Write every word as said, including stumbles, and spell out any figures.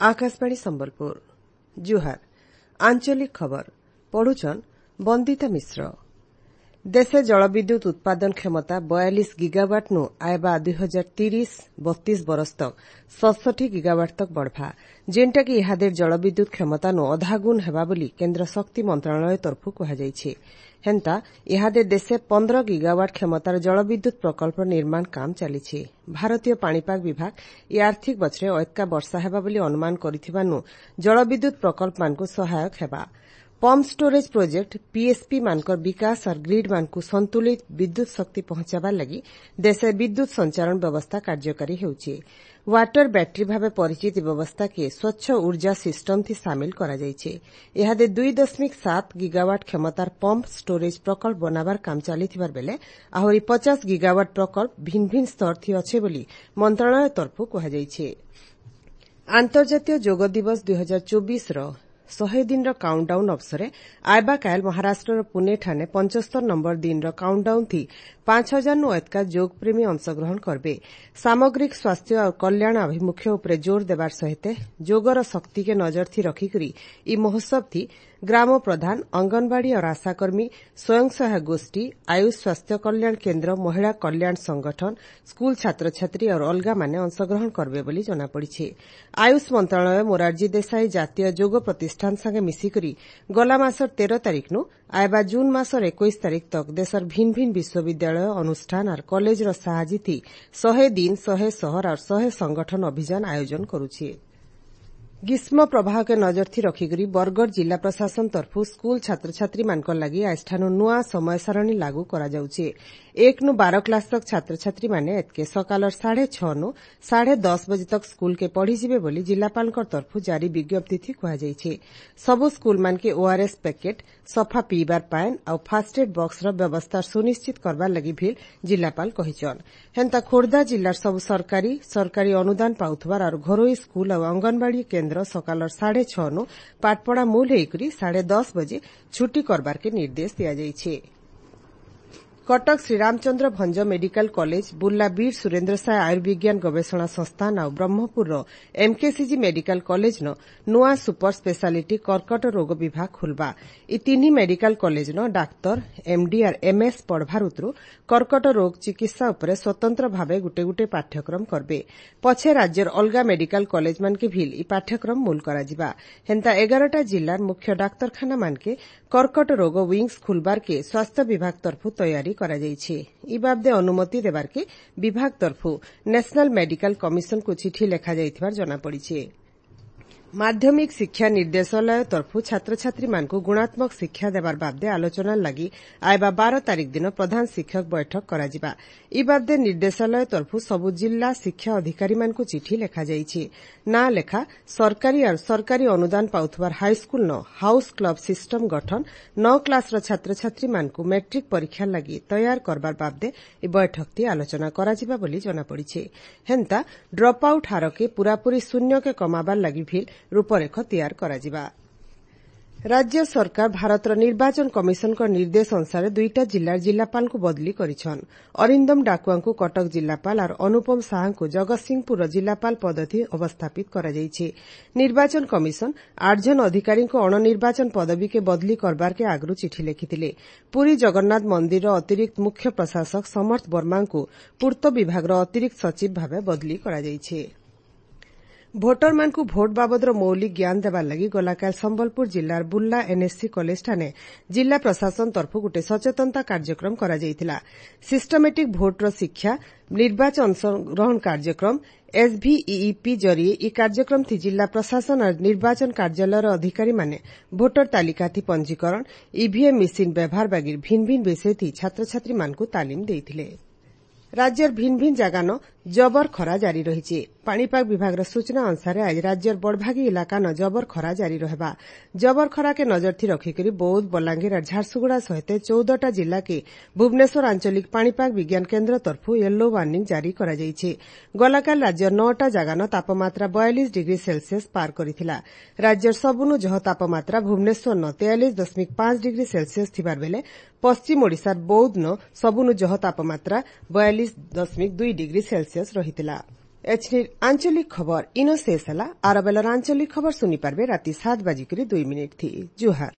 आकाशवाणी संबलपुर जुहार आंचलिक खबर पढ़ुछन बंदिता मिश्र। देशे जलविद्युत उत्पादन क्षमता बयालीस गिगावाट नु आयबा दुई हजार तीस बत्तीस बरस तक सड़सठ गिगावाट तक बढ़ा जेनटा कि इहादेर जलविद्युत क्षमता नु अधा गुण हेबा बोली केन्द्र शक्ति मंत्रालय तरफु कहुଯାଇଛି। हेन्ता इहादे देशे पंद्रह गिगावाट क्षमतार जलविद्युत प्रकल्प निर्माण काम चलीछि। भारतीय पाणीपाग विभाग ई आर्थिक बछरे अयतका वर्षा हेबा बोली अनुमान करिथिबानु जलविद्युत प्रकल्प मानकु सहायक हेबा। पंप स्टोरेज प्रोजेक्ट पीएसपी मानकर विकास और ग्रिड मानकु संतुलित विद्युत शक्ति पहुंचाबार लगी देशे विद्युत संचारण व्यवस्था कार्यकारी हेउछि। वाटर बैटरी भावे परिचित व्यवस्था के स्वच्छ ऊर्जा सिस्टम थी सामिल करा जाइछे। इहादे दुई दशमिक सात गिगावाट क्षमतार पंप स्टोरेज प्रकल्प बनाबार काम चलीथिबार बेले आहुरी पचास गिगावाट प्रकल्प भिन्न भिन्न स्तर थी अच्छे बोली मंत्रालय तरफु कहुଯାଇଛି। आंतर्जातीय योग दिवस दुई हजार चौबीस रो शहे दिन रो काउंटडाउन अवसरे आयबा कायल महाराष्ट्र पुणे ठाने पचहत्तर नंबर दिन रो काउंटडाउन थी पांच हजार नु अयतका योग प्रेमी अंशग्रहण करबे। सामग्रिक स्वास्थ्य और कल्याण अभिमुख्य उपरे जोर देबार सहित योगर शक्ति के नजर थी रखिकरी ई महोत्सव थी ग्राम प्रधान अंगनवाड़ी और आशाकर्मी स्वयं सहायक गोष्ठी आयुष स्वास्थ्य कल्याण केन्द्र महिला कल्याण संगठन स्कूल छात्र छात्री और अलगा माने अंशग्रहण करबे बोली जना पड़िछे। आयुष मंत्रालय मोरारजी देसाई जातीय योग प्रतिष्ठान संगे मिसिकरी गला मासर तेरह तारिख नु आयबा जून मासर इक्कीस तारिख तक देशर भिन्न भिन्न विश्वविद्यालय अनुष्ठान और कॉलेज रो साहाजी थी शहे दिन शहे शहर और शहे संगठन अभियान आयोजन करुछे। ग्रीष्म प्रवाह के नजर थी रखिकरी बरगढ़ जिला प्रशासन तरफु स्कूल छात्र छात्री मानकर लगी आजठानु नुआ समय सारणी लागू करा जाउछे। एक नु बारह क्लास तक छात्र छात्री माने एतके सकालर साढ़े छह नु साढ़े दस बजे तक स्कूल के पढ़ी जिबे बोली जिलापालकर तरफु जारी विज्ञप्ति थी कहा जाइछे। सबु स्कूल मान के ओआरएस पैकेट सफा पीबार पान और फास्ट एड बॉक्स रो व्यवस्था सुनिश्चित करबार लगी भी जिलापाल कहिछन। हेन्ता खोर्धा जिल्लार सब सरकारी सरकारी अनुदान पाउथबार और घरोई स्कूल और अंगनवाड़ी केन्द्र सकालर साढ़े छह नु पाठपढ़ा मूल हेकरी साढ़े दस बजे छुट्टी करबार के निर्देश दिया जाइछे। कटक श्रीरामचंद्र भंज मेडिकल कॉलेज बुर्ला वीर सुरेन्द्र साय आयुर्विज्ञान गवेषणा संस्थान और ब्रह्मपुर एमकेसीजी मेडिकल कॉलेज न नुआ सुपर स्पेशालिटी कर्कट रोग विभाग खुलबा। इ तीन मेडिकल कॉलेज न डाक्तर एमडी और एमएस पढ़वार उतरु कर्कट रोग चिकित्सा उपरे स्वतंत्र भावे गुटे गुटे पाठ्यक्रम करबे। पछे राज्यर अलगा मेडिकल कॉलेज मान के भी इ पाठ्यक्रम मूल करा जिबा। हेन्ता एगारटा जिल्लार मुख्य डाक्तरखाना मान के कर्कट रोग विंग्स खुलबार के स्वास्थ्य विभाग तरफु तैयारी करा जाइछे। इ बाबदे अनुमति देबार के विभाग तरफु नेशनल मेडिकल कमिशन को चिठी लेखा जाइथिबार जना पड़िछे। माध्यमिक शिक्षा निर्देशालय तरफु छात्र छात्री मानकु गुणात्मक शिक्षा देबार बाबदे आलोचना लगी आयबा बारह तारिख दिन प्रधान शिक्षक बैठक करा जिबा। इ बाबदे निर्देशालय तरफु सबु जिला शिक्षा अधिकारी मानकु चिठी लेखा जाइछे। ना लेखा सरकारी और सरकारी अनुदान पाउथबार हाईस्कूल न हाउस क्लब सिस्टम गठन नौ क्लास रो छात्र छात्री मानकु मैट्रिक परीक्षा लगी तैयार करबार बाबदे इ बैठक ती आलोचना करा जिबा बोली जना पड़िछे। हेन्ता ड्रप आउट हार के पूरापूरी शून्य के कमाबार लगी भी रूपरेख तैयार करा जिबा। राज्य सरकार भारतर निर्वाचन कमिशन को निर्देश अनुसार दुईटा जिल्लार जिलापाल को बदली करिछन। अरिंदम डाकुआ को कटक जिलापाल और अनुपम साहा को जगतसिंहपुर जिलापाल पदवी अवस्थापित करा जाइछे। निर्वाचन कमिशन आठ जन अधिकारी को अणनिर्वाचन पदवी के बदली करबार के आगरू चिठी लिखिथिले। पुरी जगन्नाथ मंदिर अतिरिक्त मुख्य प्रशासक समर्थ वर्मा को पूर्त विभाग अतिरिक्त सचिव भावे बदली करा जाइछे। भोटर मान को भोट बाबद मौलिक ज्ञान देवार लगी गलाकाल संबलपुर जिल्लार बुर्ला एनएससी कॉलेज ठाने जिला प्रशासन तरफु गोटे सचेतनता कार्यक्रम करा जाइतिला। सिस्टमेटिक भोटर शिक्षा निर्वाचन अंशग्रहण कार्यक्रम एसभीईपी जरिए इ कार्यक्रम थी जिला प्रशासन और निर्वाचन कार्यालय अधिकारी माने भोटर तालिका थी पंजीकरण ईवीएम मेसिन व्यवहार बागिर भिन्न भिन्न विषय थी छात्र छात्री मानकु तालीम देइथिले। राज्यर भिन्न भिन्न जगान जबर खरा जारी रही। पाणीपाग विभाग सूचना अनुसार आज राज्यर बड़भागी इलाका न जबर खरा जारी रहबा। जबर खरा के नजर थी रखिकरी बौद्ध बलांगीर और झारसुगुड़ा सहित चौदहटा जिला के भुवनेश्वर आंचलिक पाणीपाग विज्ञान केन्द्र तरफु येलो वार्निंग जारी करा जाइछे। गलाकाल राज्यर नौटा जगान तापमात्रा बयालीस डिग्री सेल्सियस पार करिथिला। राज्यर सबुनु जह तापमात्रा भुवनेश्वर न तेयालीस दशमिक पांच डिग्री सेल्सियस थिबार बेले पश्चिम ओडिशार बौद्ध न सबुनु जह तापमात्रा बयालीस दशमिक दुई डिग्री सेल्सियस रहिथिला। एचनिर आंचलिक खबर इनो शेष है। आर बेलर आंचलिक खबर सुनी पार्बे राति सात बाजिक दुई मिनिट थी। जुहार।